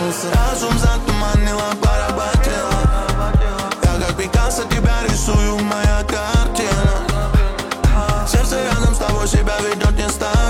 Разум затуманила, поработила. Я как Пикассо тебя рисую, моя картина. Сердце рядом с тобой себя ведет не станет.